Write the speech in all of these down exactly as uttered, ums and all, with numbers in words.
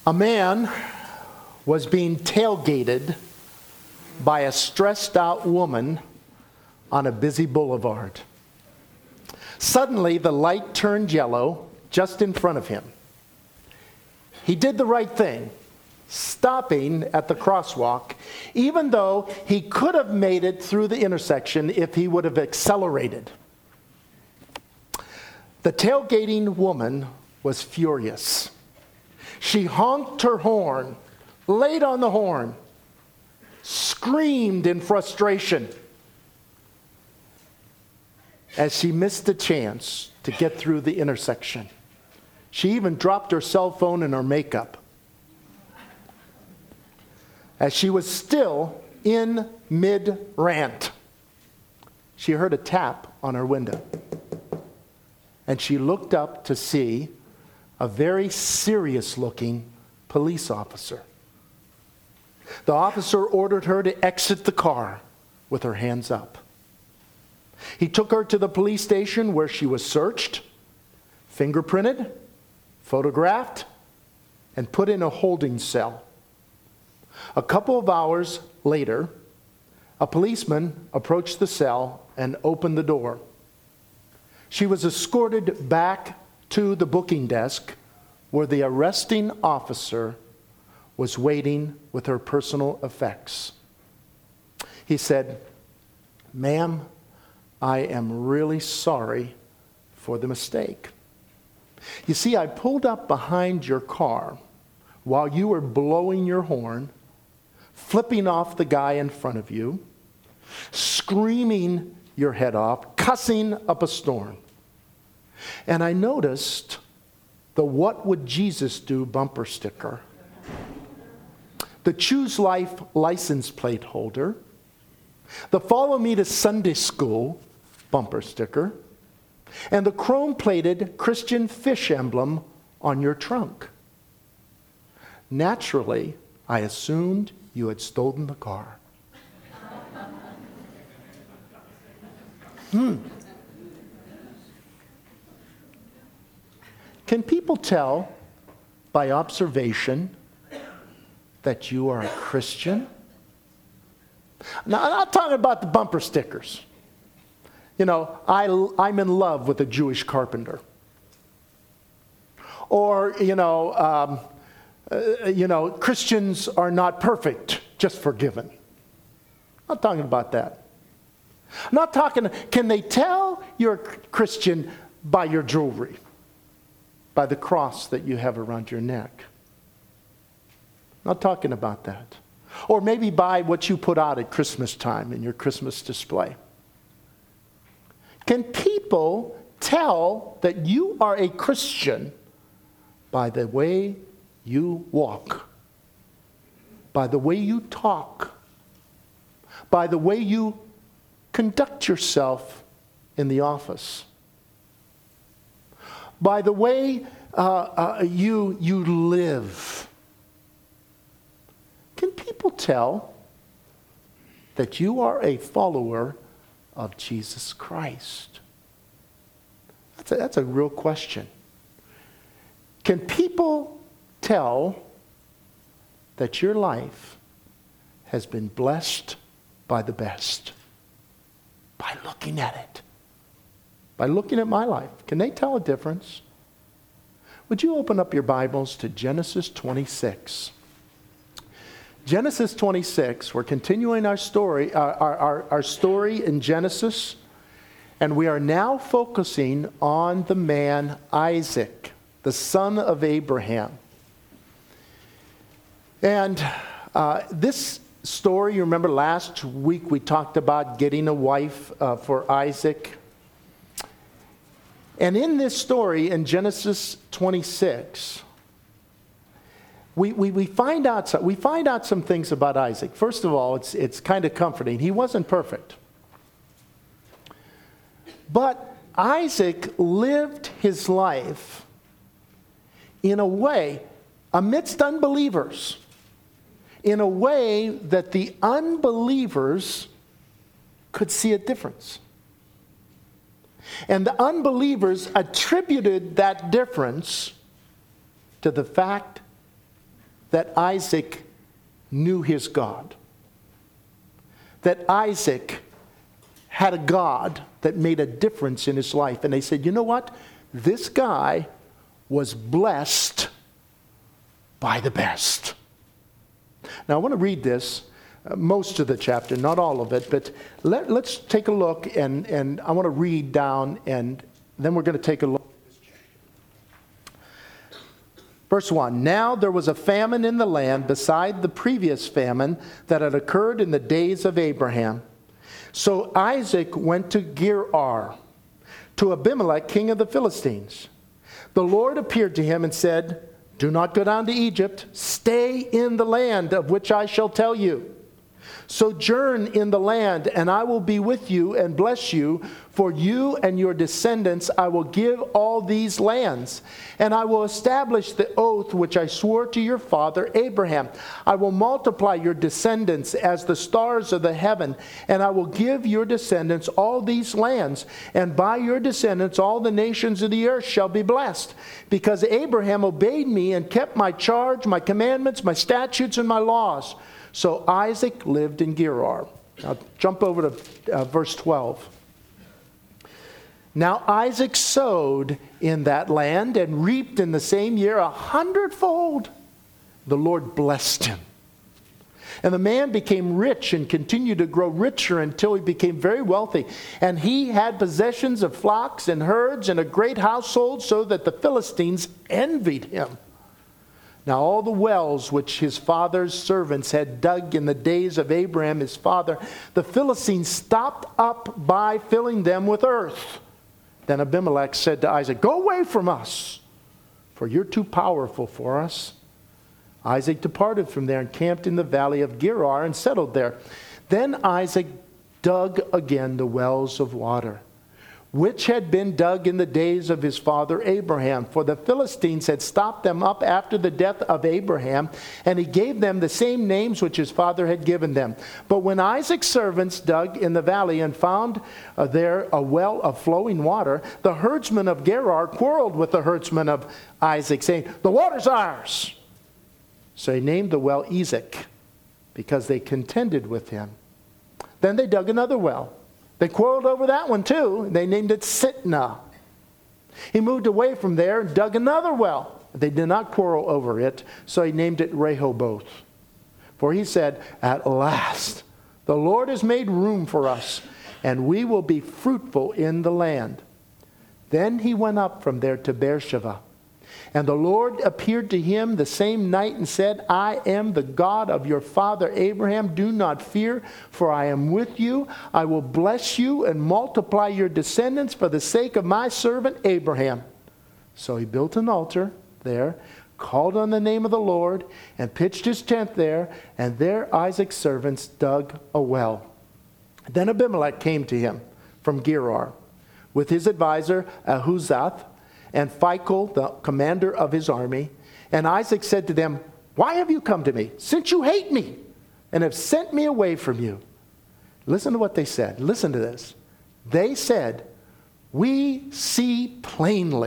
A man was being tailgated by a stressed out woman on a busy boulevard. Suddenly, the light turned yellow just in front of him. He did the right thing, stopping at the crosswalk, even though he could have made it through the intersection if he would have accelerated. The tailgating woman was furious. She honked her horn, laid on the horn, screamed in frustration as she missed the chance to get through the intersection. She even dropped her cell phone and her makeup. As she was still in mid-rant, she heard a tap on her window. And she looked up to see a very serious-looking police officer. The officer ordered her to exit the car with her hands up. He took her to the police station where she was searched, fingerprinted, photographed, and put in a holding cell. A couple of hours later, a policeman approached the cell and opened the door. She was escorted back to the booking desk where the arresting officer was waiting with her personal effects. He said, "Ma'am, I am really sorry for the mistake. You see, I pulled up behind your car while you were blowing your horn, flipping off the guy in front of you, screaming your head off, cussing up a storm. And I noticed the 'What would Jesus do' bumper sticker, the Choose Life license plate holder, the Follow Me to Sunday School bumper sticker, and the chrome-plated Christian fish emblem on your trunk. Naturally, I assumed you had stolen the car." Hmm. Can people tell by observation that you are a Christian? Now, I'm not talking about the bumper stickers. You know, I, I'm in love with a Jewish carpenter. Or, you know, um, uh, you know, Christians are not perfect, just forgiven. I'm not talking about that. I'm not talking, can they tell you're a Christian by your jewelry? By the cross that you have around your neck? Not talking about that. Or maybe by what you put out at Christmas time in your Christmas display. Can people tell that you are a Christian by the way you walk, by the way you talk, by the way you conduct yourself in the office, by the way uh, uh, you, you live? Can people tell that you are a follower of Jesus Christ? That's a, that's a real question. Can people tell that your life has been blessed by the best? By looking at it. By looking at my life. Can they tell a difference? Would you open up your Bibles to Genesis twenty-six? Genesis twenty-six, we're continuing our story, our, our, our story in Genesis, and we are now focusing on the man Isaac, the son of Abraham. And uh, this story, you remember last week we talked about getting a wife uh, for Isaac. And in this story, in Genesis twenty-six, We, we, we, find out some, we find out some things about Isaac. First of all, it's, it's kind of comforting. He wasn't perfect. But Isaac lived his life in a way, amidst unbelievers, in a way that the unbelievers could see a difference. And the unbelievers attributed that difference to the fact that Isaac knew his God. That Isaac had a God that made a difference in his life. And they said, you know what? This guy was blessed by the best. Now I want to read this, uh, most of the chapter, not all of it, but let, let's take a look, and, and I want to read down, and then we're going to take a look. Verse one, now there was a famine in the land beside the previous famine that had occurred in the days of Abraham. So Isaac went to Gerar, to Abimelech, king of the Philistines. The Lord appeared to him and said, do not go down to Egypt. Stay in the land of which I shall tell you. Sojourn in the land, and I will be with you and bless you. For you and your descendants I will give all these lands, and I will establish the oath which I swore to your father Abraham. I will multiply your descendants as the stars of the heaven, and I will give your descendants all these lands, and by your descendants all the nations of the earth shall be blessed, because Abraham obeyed me and kept my charge, my commandments, my statutes, and my laws. So Isaac lived in Gerar. Now jump over to uh, verse twelve. Now Isaac sowed in that land and reaped in the same year a hundredfold. The Lord blessed him. And the man became rich and continued to grow richer until he became very wealthy. And he had possessions of flocks and herds and a great household, so that the Philistines envied him. Now all the wells which his father's servants had dug in the days of Abraham his father, the Philistines stopped up by filling them with earth. Then Abimelech said to Isaac, go away from us, for you're too powerful for us. Isaac departed from there and camped in the valley of Gerar and settled there. Then Isaac dug again the wells of water, which had been dug in the days of his father Abraham. For the Philistines had stopped them up after the death of Abraham, and he gave them the same names which his father had given them. But when Isaac's servants dug in the valley and found uh, there a well of flowing water, the herdsmen of Gerar quarreled with the herdsmen of Isaac, saying, the water's ours. So he named the well Esek, because they contended with him. Then they dug another well. They quarreled over that one too. They named it Sitnah. He moved away from there and dug another well. They did not quarrel over it, so he named it Rehoboth. For he said, at last, the Lord has made room for us, and we will be fruitful in the land. Then he went up from there to Beersheba. And the Lord appeared to him the same night and said, I am the God of your father Abraham. Do not fear, for I am with you. I will bless you and multiply your descendants for the sake of my servant Abraham. So he built an altar there, called on the name of the Lord, and pitched his tent there. And there Isaac's servants dug a well. Then Abimelech came to him from Gerar with his advisor Ahuzath, and Phicol, the commander of his army. And Isaac said to them, why have you come to me, since you hate me and have sent me away from you? Listen to what they said. Listen to this. They said, we see plainly,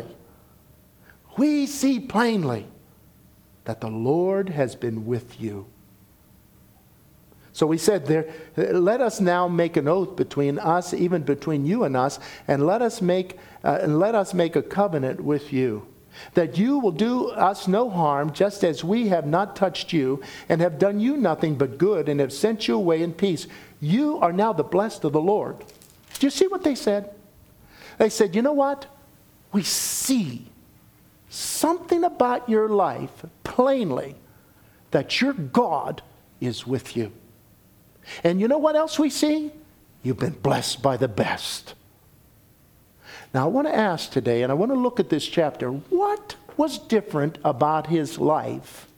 we see plainly that the Lord has been with you. So we said, there, let us now make an oath between us, even between you and us, and let us make uh, and let us make a covenant with you, that you will do us no harm, just as we have not touched you, and have done you nothing but good, and have sent you away in peace. You are now the blessed of the Lord. Do you see what they said? They said, you know what? We see something about your life plainly, that your God is with you. And you know what else we see? You've been blessed by the best. Now I want to ask today, and I want to look at this chapter, what was different about his life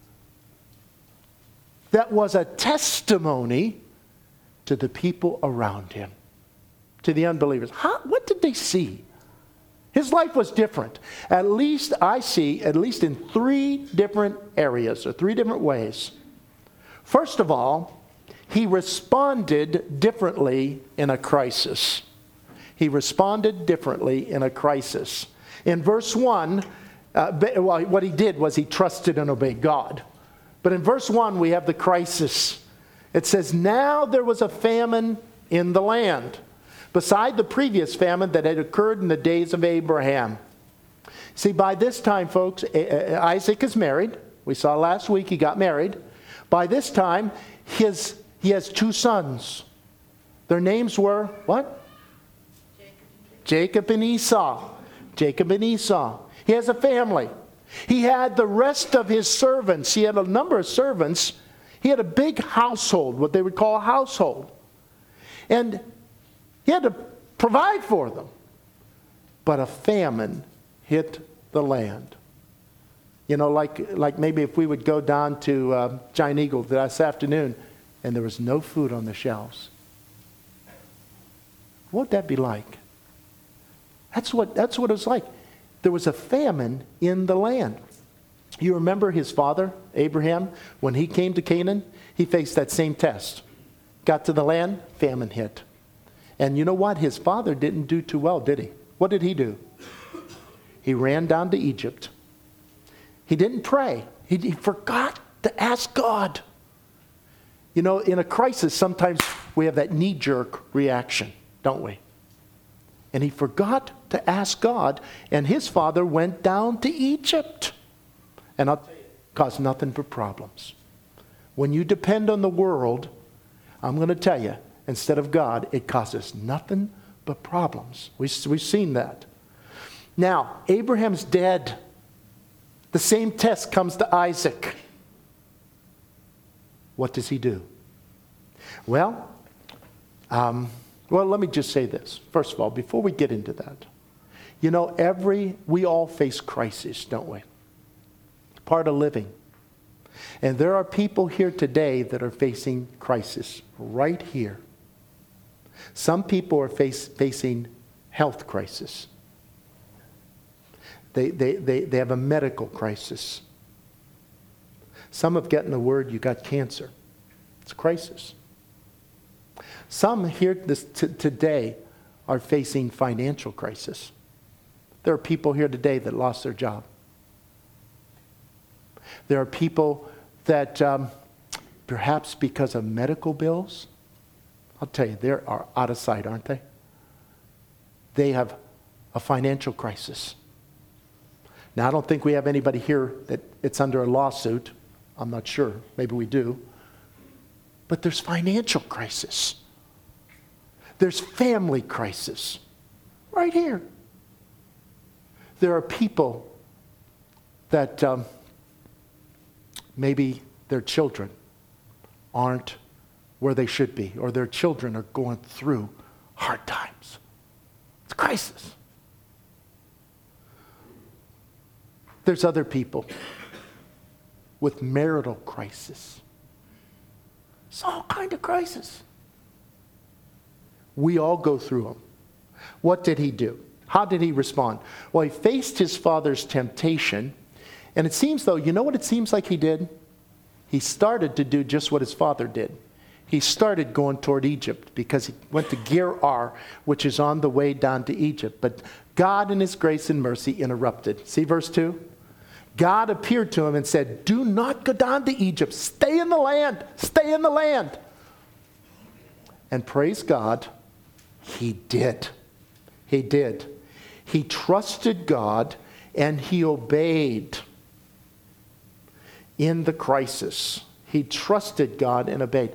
that was a testimony to the people around him, to the unbelievers? How, what did they see? His life was different. At least I see, at least in three different areas, or three different ways. First of all, he responded differently in a crisis. He responded differently in a crisis. In verse one, uh, well, what he did was he trusted and obeyed God. But in verse one, we have the crisis. It says, now there was a famine in the land, beside the previous famine that had occurred in the days of Abraham. See, by this time, folks, Isaac is married. We saw last week he got married. By this time, his, he has two sons. Their names were, what? Jacob and Esau. Jacob and Esau. He has a family. He had the rest of his servants. He had a number of servants. He had a big household, what they would call a household. And he had to provide for them. But a famine hit the land. You know, like, like maybe if we would go down to uh, Giant Eagle this afternoon and there was no food on the shelves. What would that be like? That's what, that's what it was like. There was a famine in the land. You remember his father, Abraham, when he came to Canaan, he faced that same test. Got to the land, famine hit. And you know what? His father didn't do too well, did he? What did he do? He ran down to Egypt. He didn't pray. He, he forgot to ask God. You know, in a crisis, sometimes we have that knee-jerk reaction, don't we? And he forgot to ask God, and his father went down to Egypt. And I'll tell you, it caused nothing but problems. When you depend on the world, I'm going to tell you, instead of God, it causes nothing but problems. We, we've seen that. Now, Abraham's dead. The same test comes to Isaac. What does he do? Well, um, well, let me just say this. First of all, before we get into that, you know, every, we all face crisis, don't we? It's part of living. And there are people here today that are facing crisis right here. Some people are face, facing health crisis. They, they, they, they have a medical crisis. Some have gotten the word, you got cancer. It's a crisis. Some here this, t- today are facing financial crisis. There are people here today that lost their job. There are people that um, perhaps because of medical bills, I'll tell you, they are out of sight, aren't they? They have a financial crisis. Now, I don't think we have anybody here that it's under a lawsuit. I'm not sure. Maybe we do. But there's financial crisis. There's family crisis. Right here. There are people that um, maybe their children aren't where they should be, or their children are going through hard times. It's a crisis. There's other people with marital crisis. It's all kind of crisis. We all go through them. What did he do? How did he respond? Well, he faced his father's temptation, and it seems though, you know what it seems like he did? He started to do just what his father did. He started going toward Egypt because he went to Gerar, which is on the way down to Egypt. But God in his grace and mercy interrupted. See verse two? God appeared to him and said, do not go down to Egypt. Stay in the land. Stay in the land. And praise God, he did. He did. He trusted God and he obeyed in the crisis. He trusted God and obeyed.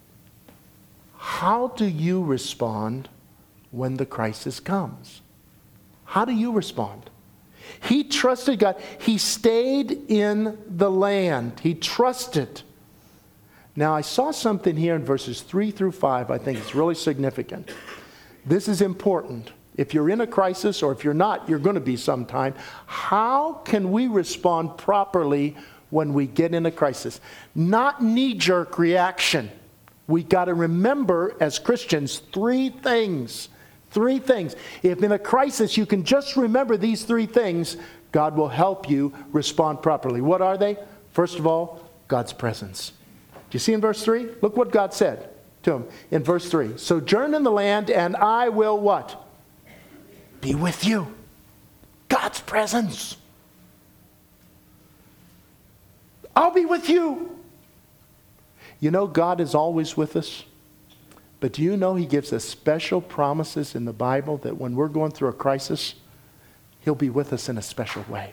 How do you respond when the crisis comes? How do you respond? He trusted God. He stayed in the land. He trusted. Now, I saw something here in verses three through five. I think it's really significant. This is important. If you're in a crisis, or if you're not, you're going to be sometime. How can we respond properly when we get in a crisis? Not knee-jerk reaction. We got to remember as Christians three things. Three things. If in a crisis you can just remember these three things, God will help you respond properly. What are they? First of all, God's presence. Do you see in verse three? Look what God said to him in verse three. Sojourn in the land and I will what? Be with you. God's presence. I'll be with you. You know God is always with us. But do you know He gives us special promises in the Bible that when we're going through a crisis, He'll be with us in a special way.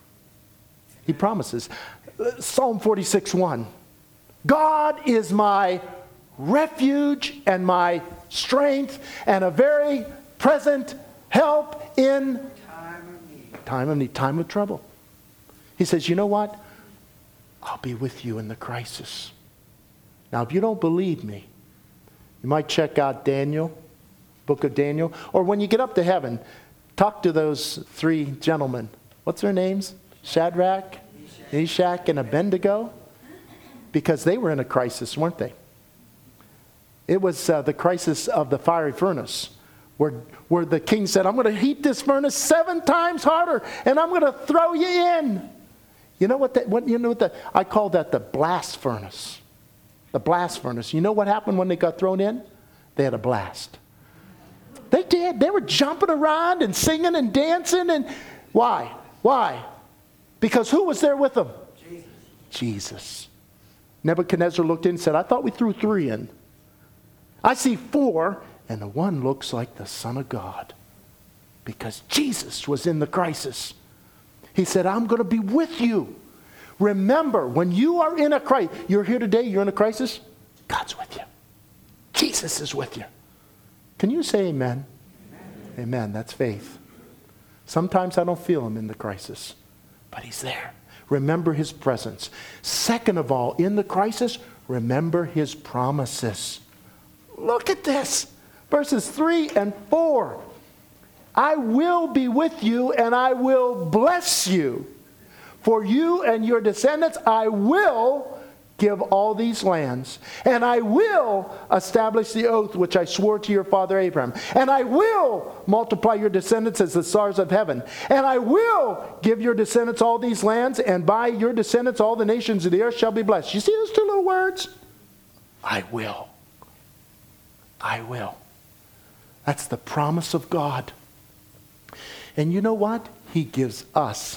He promises. Psalm forty-six one. God is my refuge and my strength and a very present help in Time of need. time of need, time of trouble. He says, you know what? I'll be with you in the crisis. Now, if you don't believe me, you might check out Daniel, book of Daniel, or when you get up to heaven, talk to those three gentlemen. What's their names? Shadrach, Meshach, and Abednego? Because they were in a crisis, weren't they? It was uh, the crisis of the fiery furnace, where, where the king said, I'm going to heat this furnace seven times harder, and I'm going to throw you in. You know what? That, what you know what the, I call that the blast furnace. The blast furnace. You know what happened when they got thrown in? They had a blast. They did. They were jumping around and singing and dancing. And why? Why? Because who was there with them? Jesus. Jesus. Nebuchadnezzar looked in and said, I thought we threw three in. I see four, and the one looks like the Son of God. Because Jesus was in the crisis. He said, I'm going to be with you. Remember, when you are in a crisis, you're here today, you're in a crisis, God's with you. Jesus is with you. Can you say amen? Amen. Amen. That's faith. Sometimes I don't feel Him in the crisis, but He's there. Remember His presence. Second of all, in the crisis, remember His promises. Look at this. Verses three and four. I will be with you and I will bless you. For you and your descendants, I will give all these lands. And I will establish the oath which I swore to your father Abraham. And I will multiply your descendants as the stars of heaven. And I will give your descendants all these lands. And by your descendants, all the nations of the earth shall be blessed. You see those two little words? I will. I will. That's the promise of God. And you know what? He gives us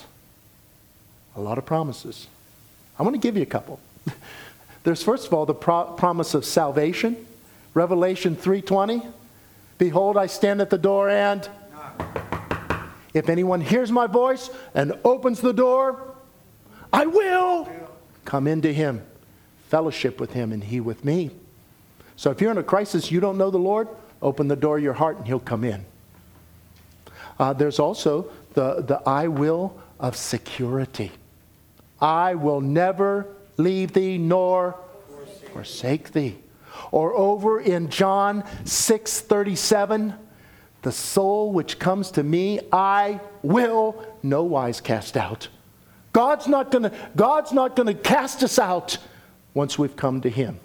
a lot of promises. I want to give you a couple. There's first of all the pro- promise of salvation. Revelation three twenty. Behold, I stand at the door and if anyone hears my voice and opens the door, I will come into him, fellowship with him and he with me. So if you're in a crisis, you don't know the Lord, open the door of your heart and He'll come in. Uh, there's also the, the I will of security. I will never leave thee nor forsake, forsake thee. Or over in John six thirty-seven, the soul which comes to me, I will no wise cast out. God's not gonna, God's not gonna cast us out once we've come to Him.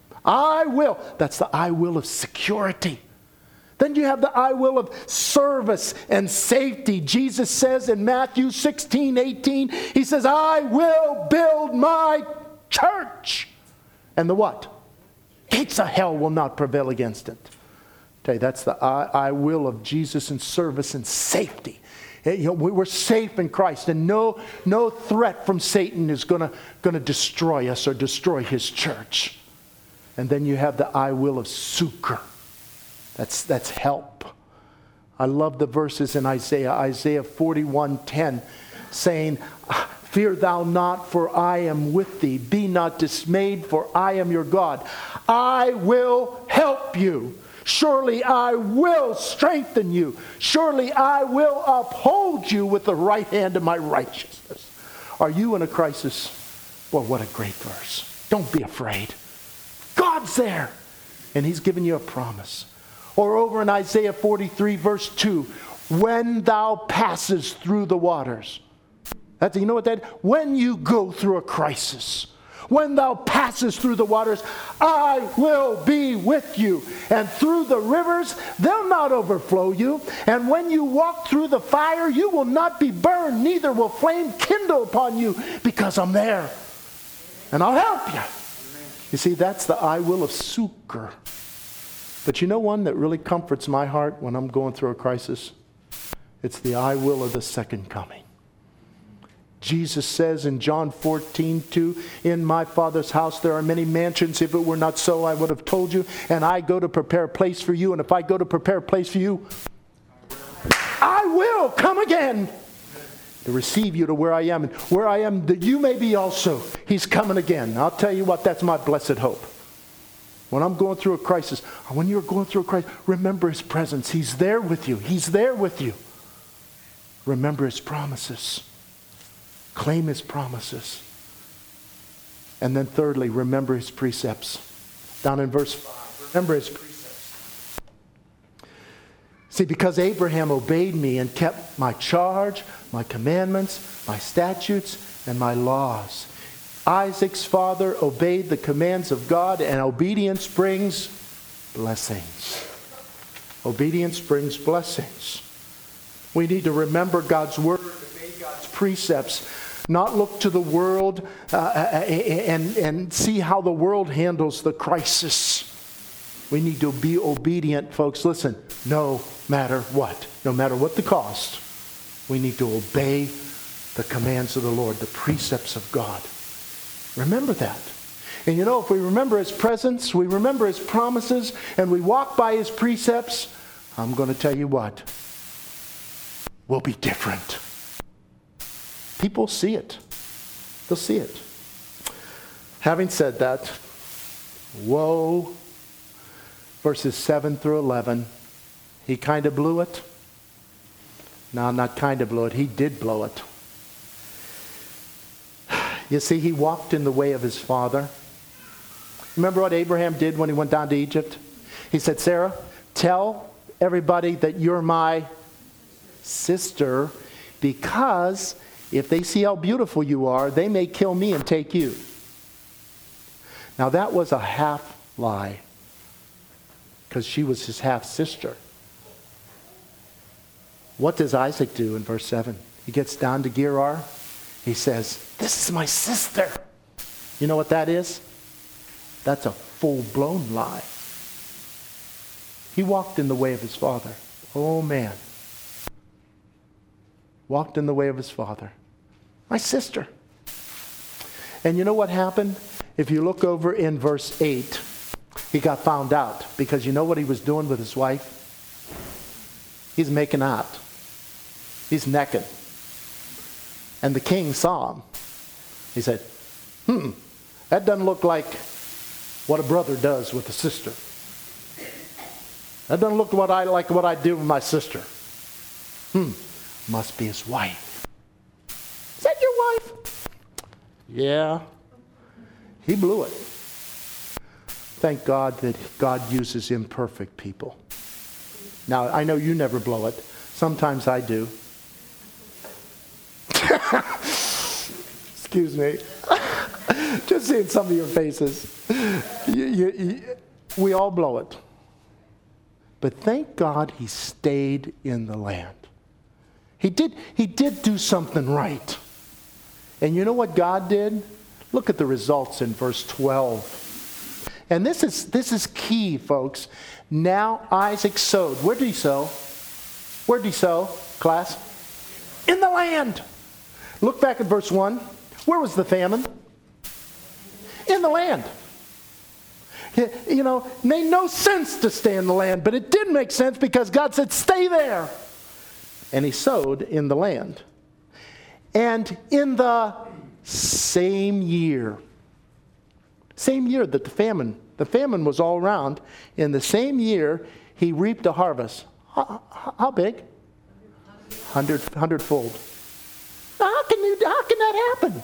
I will. That's the I will of security. Then you have the I will of service and safety. Jesus says in Matthew sixteen eighteen, He says, I will build my church. And the what? Gates of hell will not prevail against it. Tell you, that's the I, I will of Jesus and service and safety. You know, we're safe in Christ, and no, no threat from Satan is going to destroy us or destroy His church. And then you have the I will of succor. That's, that's help. I love the verses in Isaiah, Isaiah forty-one ten, saying, fear thou not, for I am with thee. Be not dismayed, for I am your God. I will help you. Surely I will strengthen you. Surely I will uphold you with the right hand of my righteousness. Are you in a crisis? Well, what a great verse. Don't be afraid. God's there. And He's given you a promise. Or over in Isaiah forty-three verse two, when thou passes through the waters. That's, you know what that, when you go through a crisis, when thou passes through the waters, I will be with you. And through the rivers, they'll not overflow you. And when you walk through the fire, you will not be burned, neither will flame kindle upon you, because I'm there. And I'll help you. You see, that's the I will of succor. But you know one that really comforts my heart when I'm going through a crisis? It's the I will of the second coming. Jesus says in John fourteen two, in my Father's house there are many mansions. If it were not so, I would have told you. And I go to prepare a place for you. And if I go to prepare a place for you, I will come again to receive you to where I am. And where I am, that you may be also. He's coming again. I'll tell you what, that's my blessed hope. When I'm going through a crisis, when you're going through a crisis, remember His presence. He's there with you. He's there with you. Remember His promises. Claim His promises. And then thirdly, remember His precepts. Down in verse five, remember His precepts. See, because Abraham obeyed me and kept my charge, my commandments, my statutes, and my laws. Isaac's father obeyed the commands of God, and obedience brings blessings. Obedience brings blessings. We need to remember God's word, obey God's precepts, not look to the world uh, and, and see how the world handles the crisis. We need to be obedient, folks. Listen, no matter what, no matter what the cost, we need to obey the commands of the Lord, the precepts of God. Remember that. And you know, if we remember His presence, we remember His promises, and we walk by His precepts, I'm going to tell you what, we'll be different. People see it. They'll see it. Having said that, woe, verses seven through eleven, he kind of blew it. No, not kind of blew it. He did blow it. You see, he walked in the way of his father. Remember what Abraham did when he went down to Egypt? He said, Sarah, tell everybody that you're my sister, because if they see how beautiful you are, they may kill me and take you. Now that was a half lie, because she was his half sister. What does Isaac do in verse seven? He gets down to Gerar. He says, this is my sister. You know what that is? That's a full-blown lie. He walked in the way of his father. Oh man. Walked in the way of his father. My sister. And you know what happened? If you look over in verse eight, he got found out, because you know what he was doing with his wife? He's making out. He's necking. And the king saw him. He said, hmm, that doesn't look like what a brother does with a sister. That doesn't look what I like what I do with my sister. Hmm, must be his wife. Is that your wife? Yeah. He blew it. Thank God that God uses imperfect people. Now, I know you never blow it. Sometimes I do. Excuse me. Just seeing some of your faces. You, you, you, we all blow it. But thank God he stayed in the land. He did, he did do something right. And you know what God did? Look at the results in verse twelve. And this is, this is key, folks. Now Isaac sowed. Where did he sow? Where did he sow, class? In the land. Look back at verse one. Where was the famine? In the land. You know, it made no sense to stay in the land, but it did make sense because God said, stay there. And he sowed in the land. And in the same year, same year that the famine, the famine was all around, in the same year, he reaped a harvest. How, how big? Hundred, hundredfold. Now, how can you, how can that happen?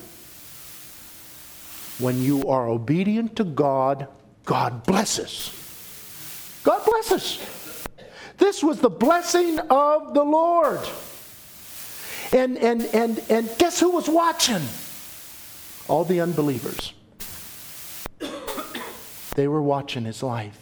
When you are obedient to God, God blesses. God blesses. This was the blessing of the Lord. And, and, and, and guess who was watching? All the unbelievers. They were watching his life.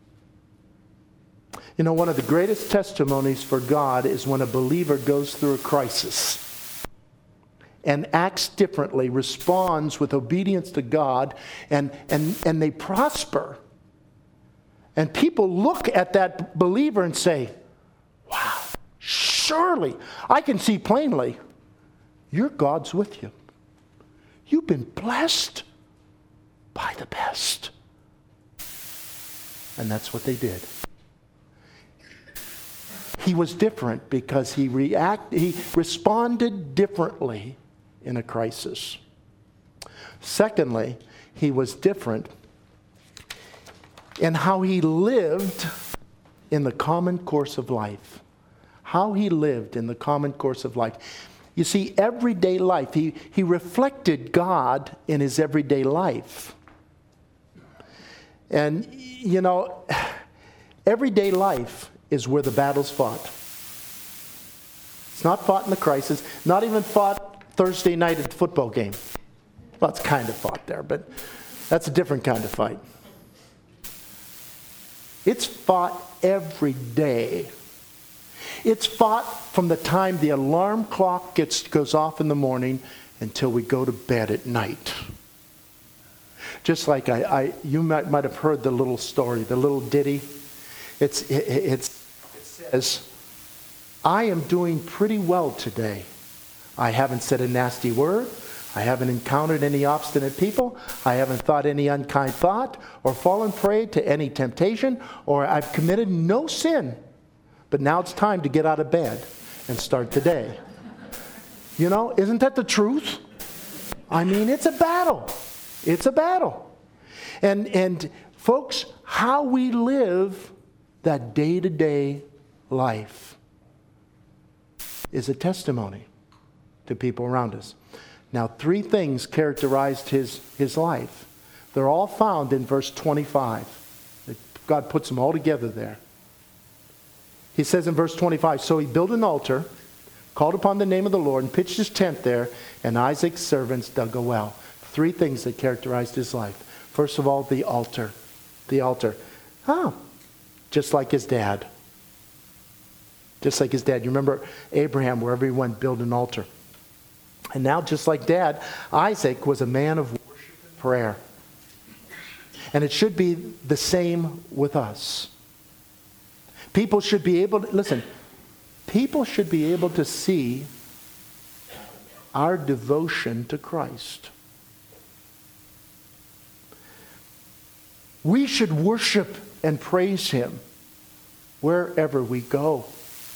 You know, one of the greatest testimonies for God is when a believer goes through a crisis and acts differently, responds with obedience to God, and, and, and they prosper. And people look at that believer and say, wow, surely, I can see plainly, Your God's with you. You've been blessed by the best. And that's what they did. He was different because he react, he responded differently in a crisis. Secondly, he was different in how he lived in the common course of life. How he lived in the common course of life. You see, everyday life, he, he reflected God in his everyday life. And, you know, everyday life is where the battle's fought. It's not fought in the crisis, not even fought Thursday night at the football game. Well, it's kind of fought there, but that's a different kind of fight. It's fought every day. It's fought from the time the alarm clock gets goes off in the morning until we go to bed at night. Just like I, I you might, might have heard the little story, the little ditty. It's, it, it's, it says, I am doing pretty well today. I haven't said a nasty word. I haven't encountered any obstinate people. I haven't thought any unkind thought or fallen prey to any temptation, or I've committed no sin. But now it's time to get out of bed and start the day. You know, isn't that the truth? I mean, it's a battle. It's a battle. And, and folks, how we live that day-to-day life is a testimony to people around us. Now, three things characterized his, his life. They're all found in verse twenty-five. God puts them all together there. He says in verse twenty-five, so he built an altar, called upon the name of the Lord, and pitched his tent there, and Isaac's servants dug a well. Three things that characterized his life. First of all, the altar. The altar. Oh, just like his dad. Just like his dad. You remember Abraham, wherever he went, built an altar. And now, just like Dad, Isaac was a man of worship and prayer. And it should be the same with us. People should be able to, listen, people should be able to see our devotion to Christ. We should worship and praise Him wherever we go.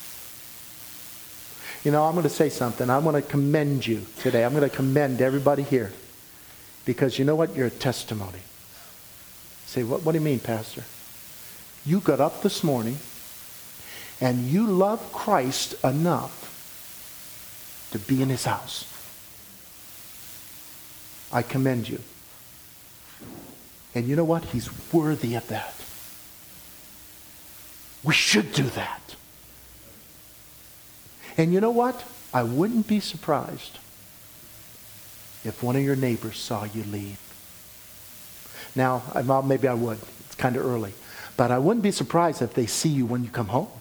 You know, I'm going to say something. I want to commend you today. I'm going to commend everybody here. Because you know what? You're a testimony. Say, what, what do you mean, Pastor? You got up this morning and you love Christ enough to be in His house. I commend you. And you know what? He's worthy of that. We should do that. And you know what? I wouldn't be surprised if one of your neighbors saw you leave. Now, well, maybe I would. It's kind of early. But I wouldn't be surprised if they see you when you come home.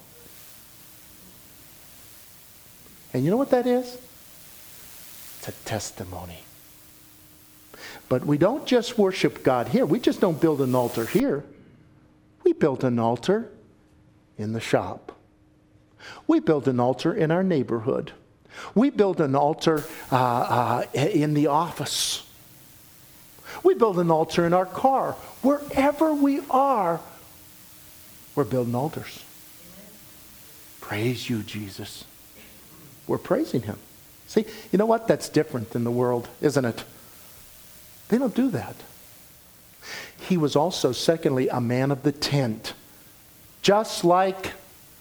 And you know what that is? It's a testimony. But we don't just worship God here. We just don't build an altar here. We build an altar in the shop. We build an altar in our neighborhood. We build an altar uh, uh, in the office. We build an altar in our car. Wherever we are, we're building altars. Praise you, Jesus. We're praising Him. See, you know what? That's different than the world, isn't it? They don't do that. He was also, secondly, a man of the tent. Just like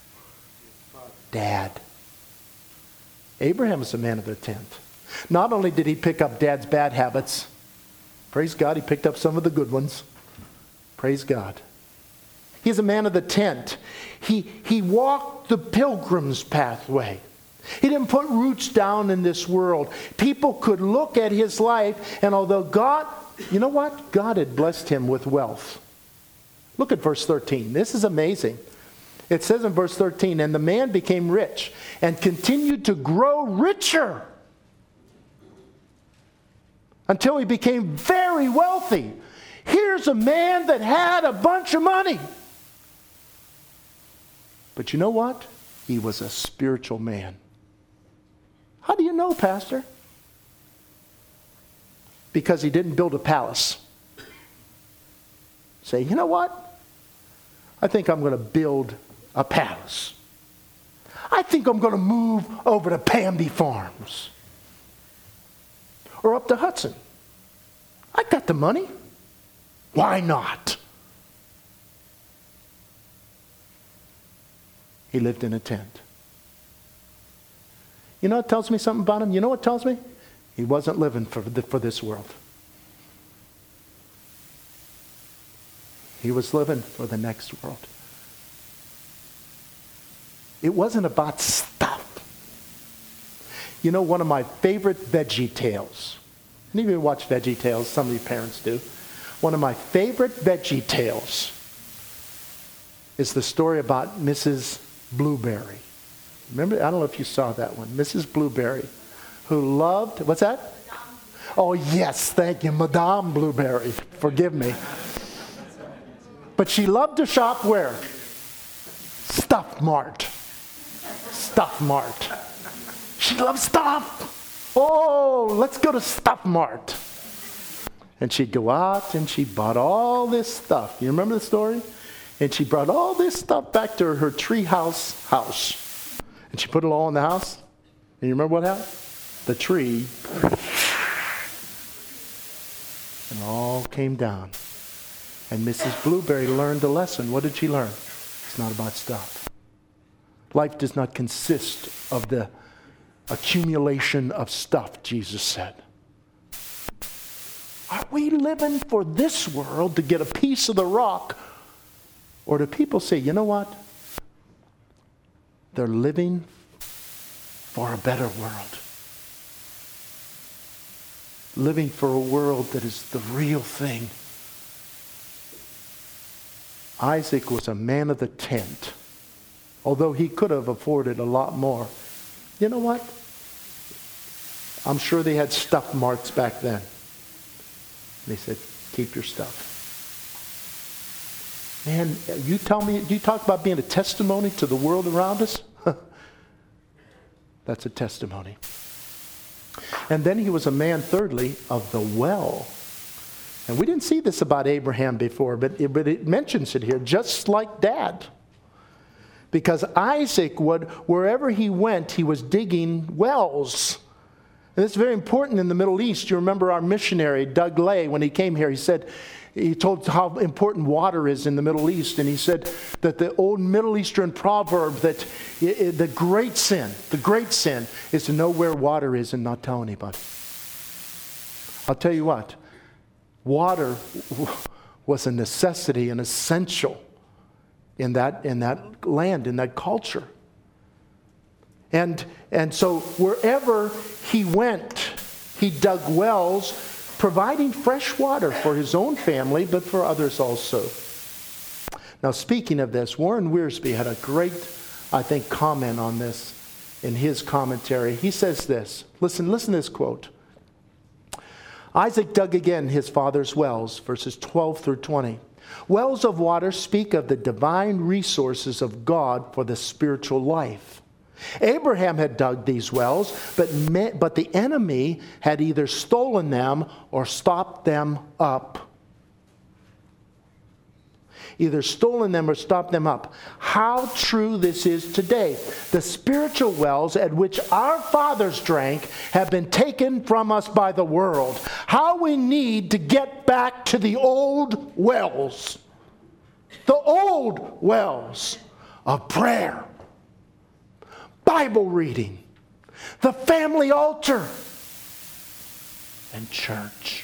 Dad. Abraham is a man of the tent. Not only did he pick up Dad's bad habits, praise God, he picked up some of the good ones. Praise God. He's a man of the tent. He, he walked the pilgrim's pathway. He didn't put roots down in this world. People could look at his life, and although God, you know what? God had blessed him with wealth. Look at verse thirteen. This is amazing. It says in verse thirteen, and the man became rich and continued to grow richer until he became very wealthy. Here's a man that had a bunch of money. But you know what? He was a spiritual man. How do you know, Pastor? because he didn't build a palace. Say, you know what? I think I'm going to build a palace. I think I'm going to move over to Pamby Farms. Or up to Hudson. I got the money. Why not? He lived in a tent. You know what tells me something about him? You know what tells me? He wasn't living for, the, for this world. He was living for the next world. It wasn't about stuff. You know, one of my favorite Veggie Tales. Any of you watch Veggie Tales? Some of you parents do. One of my favorite Veggie Tales is the story about Missus Blueberry. Remember, I don't know if you saw that one. Missus Blueberry, who loved, what's that? Oh, yes, thank you, Madame Blueberry. Forgive me. But she loved to shop where? Stuff Mart. Stuff Mart. She loved stuff. Oh, let's go to Stuff Mart. And she'd go out and she bought all this stuff. You remember the story? And she brought all this stuff back to her treehouse house. And she put it all in the house. And you remember what happened? The tree. And it all came down. And Missus Blueberry learned a lesson. What did she learn? It's not about stuff. Life does not consist of the accumulation of stuff, Jesus said. Are we living for this world to get a piece of the rock? Or do people say, you know what? They're living for a better world. Living for a world that is the real thing. Isaac was a man of the tent. Although he could have afforded a lot more. You know what? I'm sure they had stuff marts back then. They said, keep your stuff. Man, you tell me, you talk about being a testimony to the world around us? That's a testimony. And then he was a man, thirdly, of the well. And we didn't see this about Abraham before, but it, but it mentions it here, just like Dad. Because Isaac would, wherever he went, he was digging wells. And it's very important in the Middle East. You remember our missionary, Doug Lay, when he came here, he said, he told how important water is in the Middle East. And he said that the old Middle Eastern proverb that it, it, the great sin, the great sin is to know where water is and not tell anybody. I'll tell you what, water was a necessity, an essential in that, in that land, in that culture. And, and so wherever he went, he dug wells, providing fresh water for his own family, but for others also. Now, speaking of this, Warren Wiersbe had a great, I think, comment on this in his commentary. He says this. Listen, listen to this quote. Isaac dug again his father's wells, verses twelve through twenty. Wells of water speak of the divine resources of God for the spiritual life. Abraham had dug these wells, but, me, but the enemy had either stolen them or stopped them up. Either stolen them or stopped them up. How true this is today. The spiritual wells at which our fathers drank have been taken from us by the world. How we need to get back to the old wells. The old wells of prayer. Bible reading, the family altar, and church.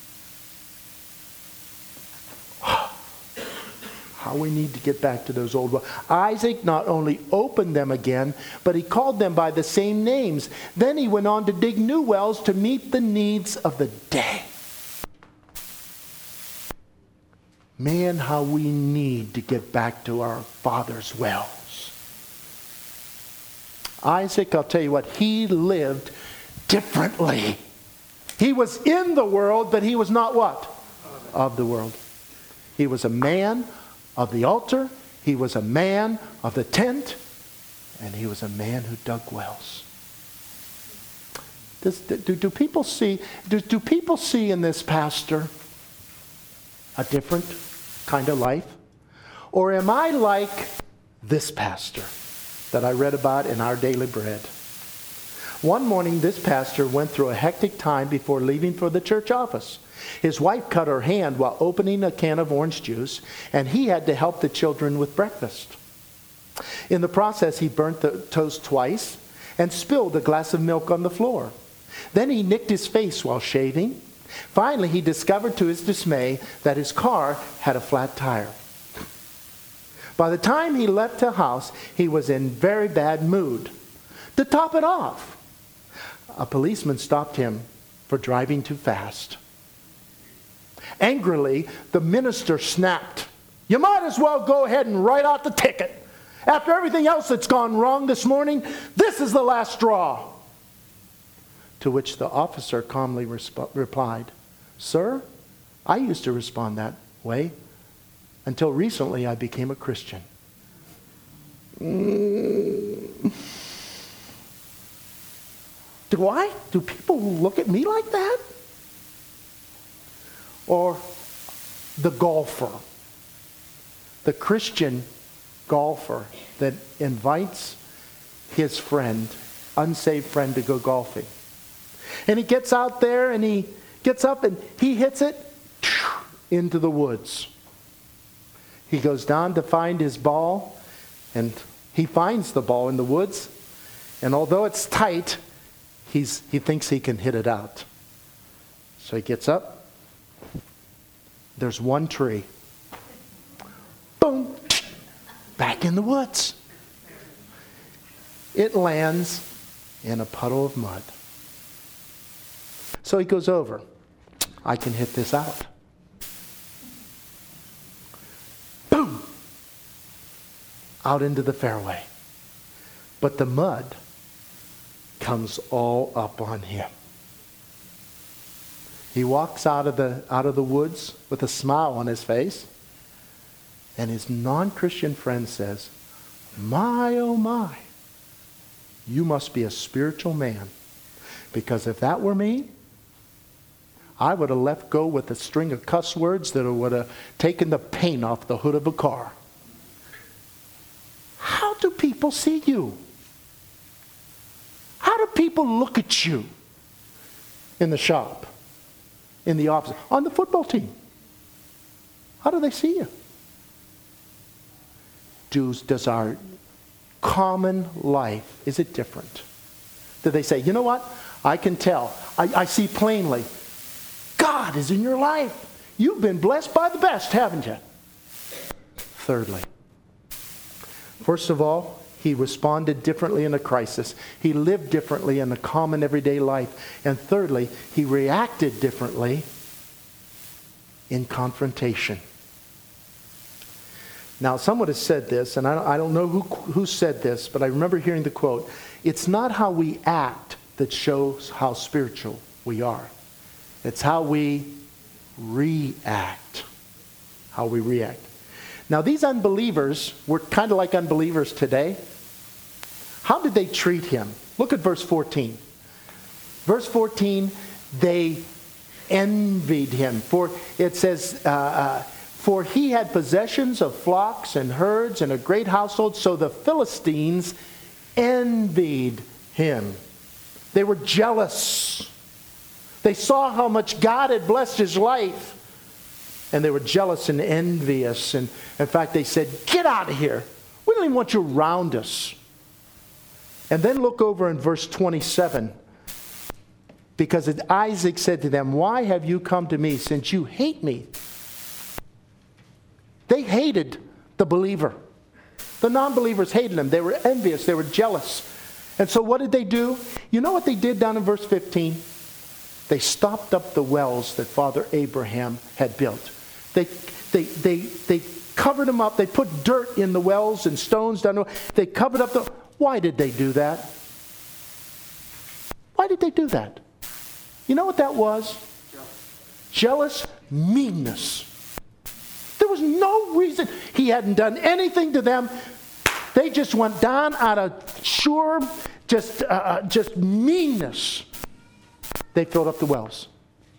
How we need to get back to those old wells. Isaac not only opened them again, but he called them by the same names. Then he went on to dig new wells to meet the needs of the day. Man, how we need to get back to our Father's wells. Isaac, I'll tell you what, he lived differently. He was in the world, but he was not what? Of the world. He was a man of the altar. He was a man of the tent. And he was a man who dug wells. Does, do, do people see, do, do people see in this pastor a different kind of life? Or am I like this pastor that I read about in Our Daily Bread? One morning, this pastor went through a hectic time before leaving for the church office. His wife cut her hand while opening a can of orange juice, and he had to help the children with breakfast. In the process, he burnt the toast twice and spilled a glass of milk on the floor. Then he nicked his face while shaving. Finally, he discovered to his dismay that his car had a flat tire. By the time he left the house, he was in very bad mood. To top it off, a policeman stopped him for driving too fast. Angrily, the minister snapped, "You might as well go ahead and write out the ticket. After everything else that's gone wrong this morning, this is the last straw." To which the officer calmly resp- replied, "Sir, I used to respond that way until recently I became a Christian." Mm. Do I? Do people look at me like that? Or the golfer, the Christian golfer that invites his friend, unsaved friend, to go golfing. And he gets out there and he gets up and he hits it into the woods. He goes down to find his ball, and he finds the ball in the woods. And although it's tight, he's, he thinks he can hit it out. So he gets up. There's one tree. Boom! Back in the woods. It lands in a puddle of mud. So he goes over. I can hit this out. Boom! Out into the fairway. But the mud comes all up on him. He walks out of the out of the woods with a smile on his face. And his non-Christian friend says, "My, oh my, you must be a spiritual man. Because if that were me, I would have left go with a string of cuss words that would have taken the paint off the hood of a car." How do people see you? How do people look at you in the shop, in the office, on the football team? How do they see you? Does, does our common life, is it different? Do they say, "You know what? I can tell. I, I see plainly. God is in your life. You've been blessed by the best, haven't you?" Thirdly, first of all, he responded differently in a crisis. He lived differently in a common everyday life. And thirdly, he reacted differently in confrontation. Now, someone has said this, and I don't know who, who said this, but I remember hearing the quote, "It's not how we act that shows how spiritual we are. It's how we react." How we react. Now, these unbelievers were kind of like unbelievers today. How did they treat him? Look at verse fourteen. Verse fourteen, they envied him. For it says, uh, uh, "For he had possessions of flocks and herds and a great household, so the Philistines envied him." They were jealous. They saw how much God had blessed his life. And they were jealous and envious. And in fact, they said, "Get out of here. We don't even want you around us." And then look over in verse twenty-seven. Because Isaac said to them, "Why have you come to me, since you hate me?" They hated the believer. The non-believers hated him. They were envious. They were jealous. And so what did they do? You know what they did down in verse fifteen? They stopped up the wells that Father Abraham had built. They, they, they, they covered them up. They put dirt in the wells and stones down. They covered up the... Why did they do that? Why did they do that? You know what that was? Jealous meanness. There was no reason. He hadn't done anything to them. They just went down out of sure, just, uh, just meanness. they filled up the wells.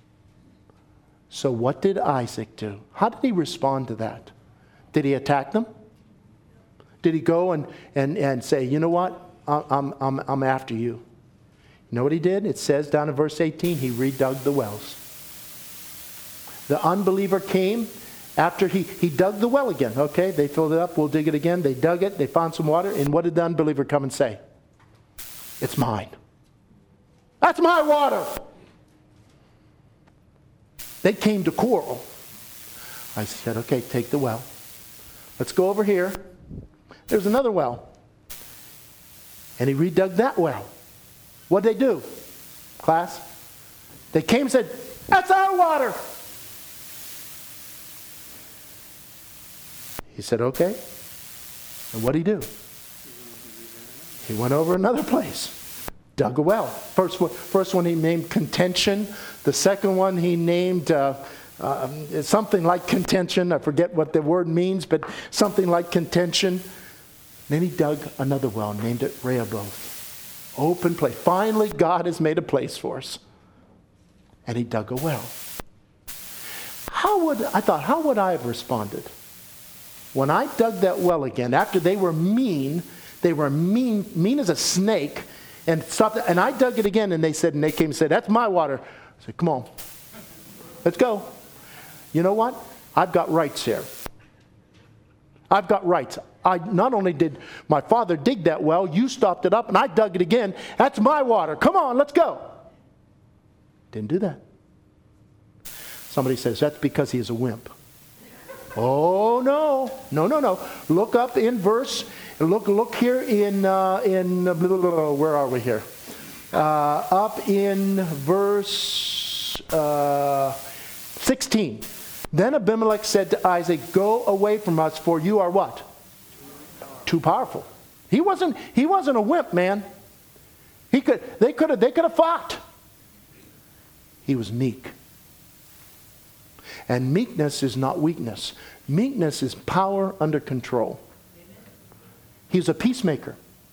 So what did Isaac do? How did he respond to that? Did he attack them? Did he go and, and, and say, you know what? I'm, I'm, I'm after you. You know what he did? It says down in verse eighteen, he redug the wells. The unbeliever came after he, he dug the well again. Okay, they filled it up. We'll dig it again. They dug it. They found some water. And what did the unbeliever come and say? It's mine. That's my water. They came to quarrel. I said, okay, take the well. Let's go over here. There's another well. And he redug that well. What'd they do, class? They came and said, that's our water. He said, okay. And what'd he do? He went over another place. Dug a well. First one, first one he named contention. The second one he named uh, uh, something like contention. I forget what the word means, but something like contention. Then he dug another well, named it Rehoboth. Open place. Finally, God has made a place for us. And he dug a well. How would, I thought, how would I have responded? When I dug that well again, after they were mean, they were mean, mean as a snake, and stopped, and I dug it again, and they said, and they came and said, that's my water. I said, come on, let's go. You know what? I've got rights here. I've got rights. I not only did my father dig that well, you stopped it up, and I dug it again. That's my water. Come on, let's go. Didn't do that. Somebody says, that's because he is a wimp. Oh, no. No, no, no. Look up in verse, look look here in, uh, in blah, blah, blah, blah, where are we here? Uh, up in verse uh, sixteen. Then Abimelech said to Isaac, go away from us, for you are what? Too powerful. He wasn't, he wasn't a wimp, man. He could, they could have, they could have fought. He was meek. And meekness is not weakness. Meekness is power under control. He's a peacemaker.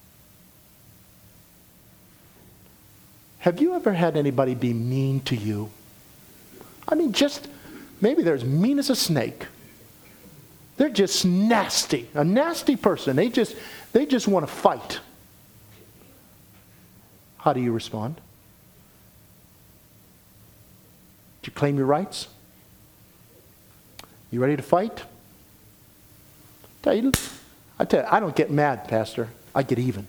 Have you ever had anybody be mean to you? I mean, just, maybe they're as mean as a snake. They're just nasty. A nasty person. They just, they just want to fight. How do you respond? Do you claim your rights? You ready to fight? Tell you, I tell you, I don't get mad, Pastor. I get even.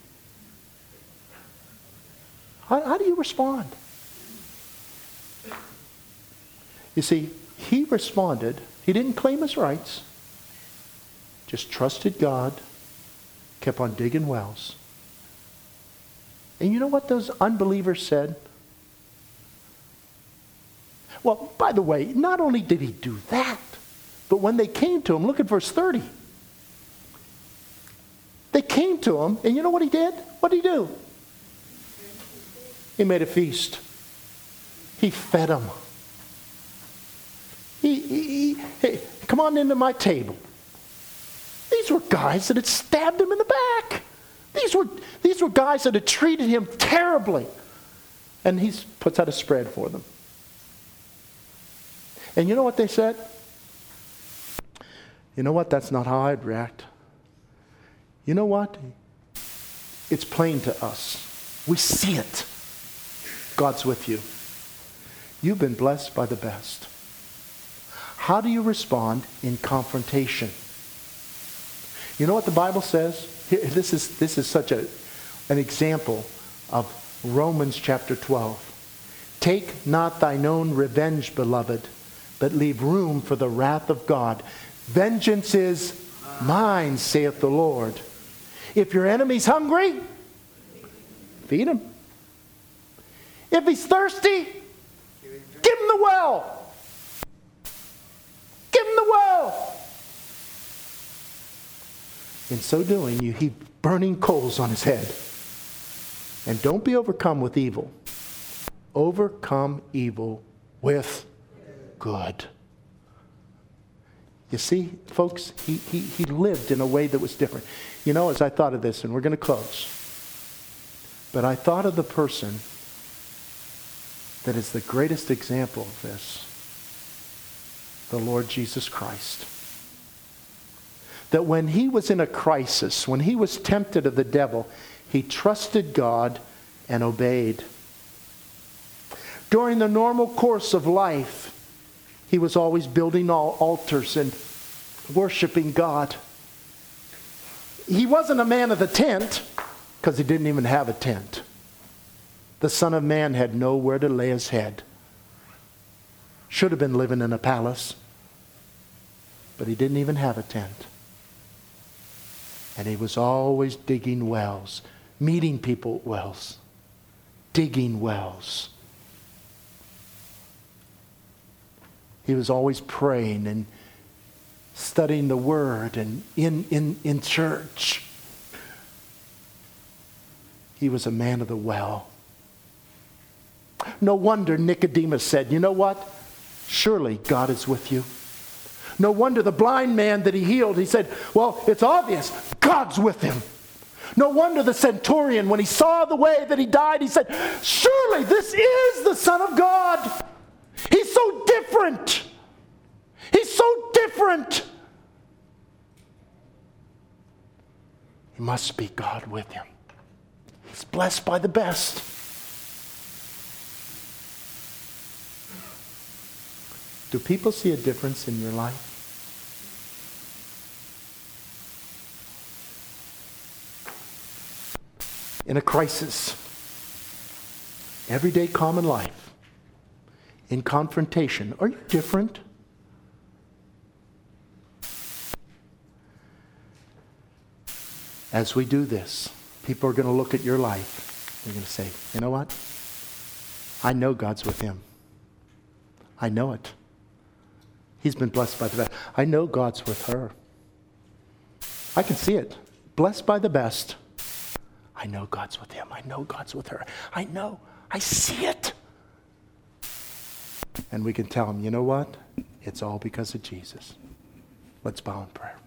How, how do you respond? You see, he responded. He didn't claim his rights. Just trusted God. Kept on digging wells. And you know what those unbelievers said? Well, by the way, not only did he do that, but when they came to him, look at verse thirty. They came to him, and you know what he did? What did he do? He made a feast. He fed them. He, he, he, hey, come on into my table. These were guys that had stabbed him in the back. These were, these were guys that had treated him terribly. And he puts out a spread for them. And you know what they said? You know what? That's not how I'd react. You know what? It's plain to us. We see it. God's with you. You've been blessed by the best. How do you respond in confrontation? You know what the Bible says? Here, this is, this is such a, an example of Romans chapter twelve. Take not thine own revenge, beloved, but leave room for the wrath of God. Vengeance is mine, saith the Lord. If your enemy's hungry, feed him. If he's thirsty, give him the well. Give him the well. In so doing, you heap burning coals on his head. And don't be overcome with evil. Overcome evil with good. You see, folks, he, he, he lived in a way that was different. You know, as I thought of this, and we're going to close, but I thought of the person that is the greatest example of this, the Lord Jesus Christ. That when he was in a crisis, when he was tempted of the devil, he trusted God and obeyed. During the normal course of life, he was always building altars and worshiping God. He wasn't a man of the tent because he didn't even have a tent. The Son of Man had nowhere to lay his head. Should have been living in a palace, but he didn't even have a tent. And he was always digging wells, meeting people at wells, digging wells. He was always praying and studying the Word and in, in, in church. He was a man of the well. No wonder Nicodemus said, you know what? Surely God is with you. No wonder the blind man that he healed, he said, well, it's obvious, God's with him. No wonder the centurion, when he saw the way that he died, he said, surely this is the Son of God. He's so different. He's so different. He must be God with him. He's blessed by the best. Do people see a difference in your life? In a crisis, everyday common life, in confrontation, are you different? As we do this, people are going to look at your life. They're going to say, you know what? I know God's with him. I know it. He's been blessed by the best. I know God's with her. I can see it. Blessed by the best. I know God's with him. I know God's with her. I know. I see it. And we can tell him, you know what? It's all because of Jesus. Let's bow in prayer.